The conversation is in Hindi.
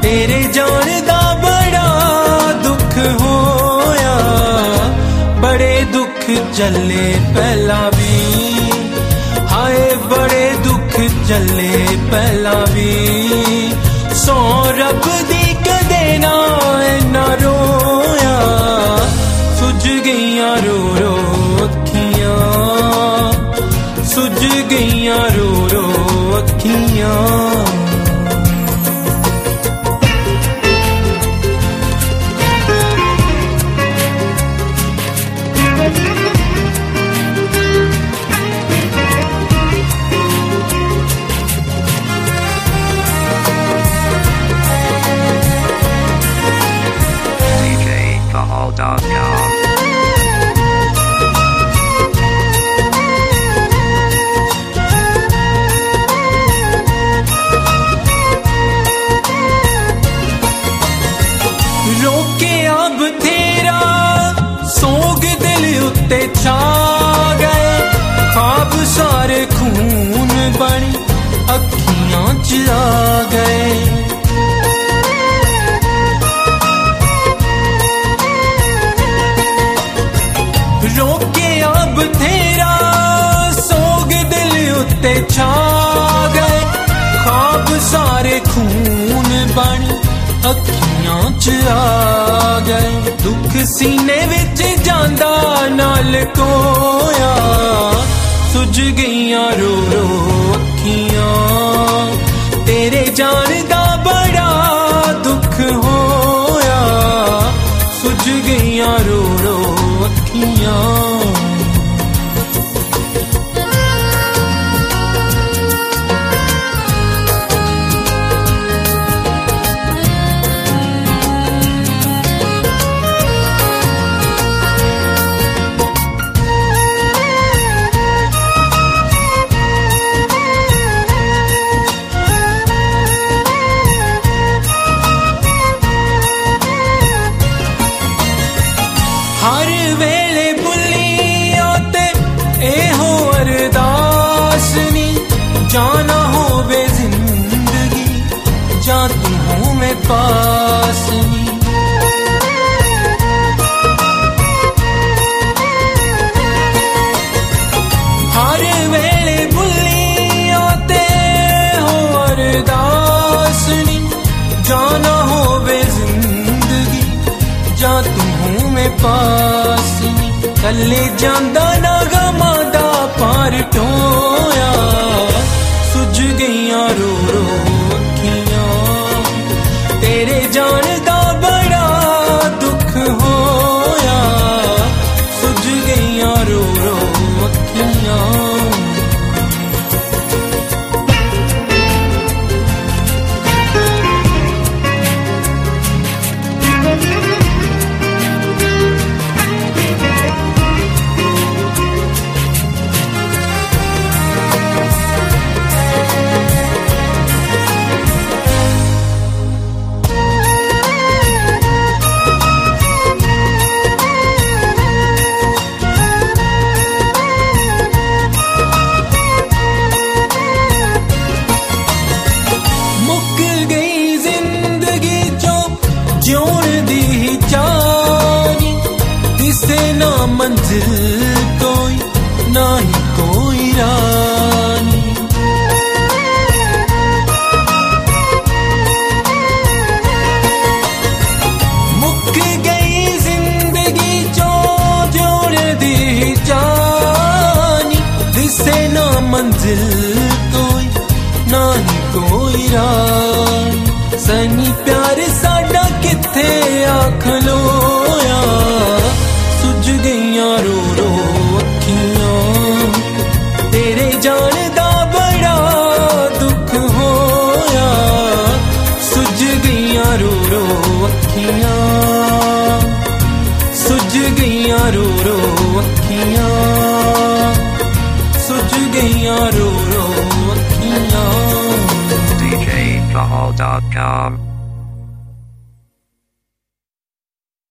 तेरे जान दा बड़ा दुख होया, बड़े दुख झल्ले पहला भी, हाय बड़े दुख झल्ले पहला भी। सौ रब दी कदे ना इन्ना रोया, सुज गईयां रो रो अखियां, सुज गईयां रो रो अखियां। रोके अब तेरा सोग दिल उत्ते छा गए, ख्वाब सारे खून बन अखियां च आ गए। रोके अब तेरा सोग दिल उत्ते छा गए, ख्वाब सारे खून बन अखियां च आ गए। दुख सीने विच जांदा नाल कोया, सुज गईयां रो रो अखियां। तेरे जान दा बड़ा दुख होया, सुज गईयां रो रो अखियां। हर वेले बुलिया ते एहो अरदास नी, जाना होवे जिंदगी जा तू होवे पास नी। हर वेले बुलिया ते हो अरदास नी, जाना होवे जिंदगी जा तू होवे पास नी। कल्ले जांदा ना गमा दा पार टोया, सुज गईयां रो रो अखियां। तेरे जान दा बड़ा दुख होया, सुज गईयां रो रो अखियां। ना मंजिल कोई ना ही कोई रानी, मुक गई जिंदगी जो जोड़ दी जानी। दिसे ना मंजिल कोई ना ही कोई रानी, सनी प्यार साडा किथे आख लोया, सुज गईयां रो रो अखियां। तेरे जान दा बड़ा दुख होया, सुज गईयां रो रो अखियां, सुज गईयां रो रो अखियां, सुज गईयां रो रो अखियां। DJFahal.com